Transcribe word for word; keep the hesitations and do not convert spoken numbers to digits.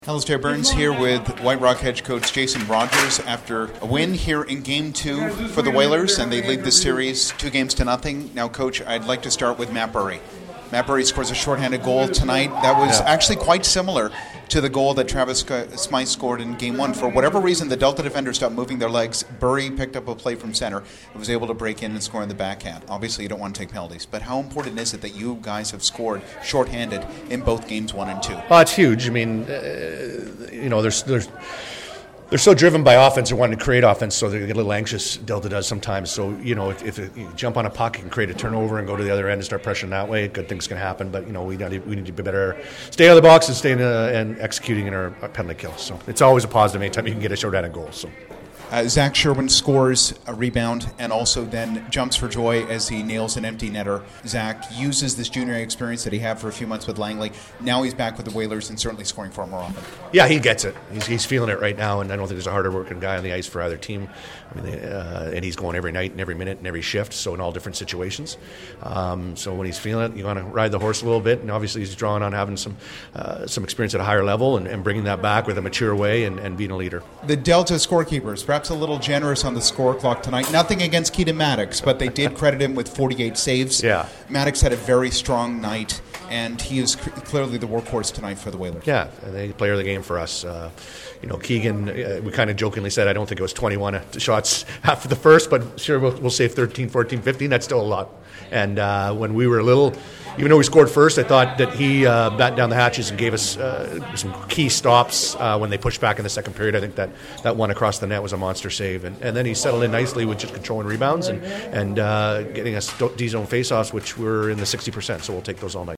Alistair Burns here with White Rock head coach Jason Rogers after a win here in Game two for the Whalers, and they lead the series two games to nothing. Now, Coach, I'd like to start with Matt Burry. Matt Burry scores a shorthanded goal tonight that was yeah. actually quite similar to the goal that Travis Smythe scored in Game one. For whatever reason, the Delta defenders stopped moving their legs. Burry picked up a play from center and was able to break in and score in the backhand. Obviously, you don't want to take penalties, but how important is it that you guys have scored shorthanded in both Games one and two? Well, it's huge. I mean, uh, you know, there's there's they're so driven by offense or wanting to create offense, so they get a little anxious. Delta does sometimes. So, you know, if, if it, you jump on a puck and create a turnover and go to the other end and start pressuring that way, good things can happen. But, you know, we need, we need to be better, stay out of the box and stay in, uh, and executing in our, our penalty kills. So it's always a positive anytime you can get a shorthanded goal. So. Uh, Zach Sherwin scores a rebound and also then jumps for joy as he nails an empty netter. Zach uses this junior experience that he had for a few months with Langley. Now he's back with the Whalers and certainly scoring for him more often. Yeah, he gets it. He's, he's feeling it right now, and I don't think there's a harder working guy on the ice for either team. I mean, uh, and he's going every night and every minute and every shift, so in all different situations. Um, so when he's feeling it, you want to ride the horse a little bit, and obviously he's drawing on having some uh, some experience at a higher level and, and bringing that back with a mature way and, and being a leader. The Delta scorekeepers, perhaps a little generous on the score clock tonight. Nothing against Keaton Maddox, but they did credit him with forty-eight saves. Yeah. Maddox had a very strong night, and he is c- clearly the workhorse tonight for the Whalers. Yeah, the player of the game for us. Uh, you know, Keegan, uh, we kind of jokingly said, I don't think it was twenty-one shots after the first, but sure, we'll, we'll say thirteen, fourteen, fifteen. That's still a lot. And uh, when we were little, even though we scored first, I thought that he uh, battened down the hatches and gave us uh, some key stops uh, when they pushed back in the second period. I think that, that one across the net was a monster save. And, and then he settled in nicely with just controlling rebounds and, and uh, getting us D-zone faceoffs, which were in the sixty percent, so we'll take those all night.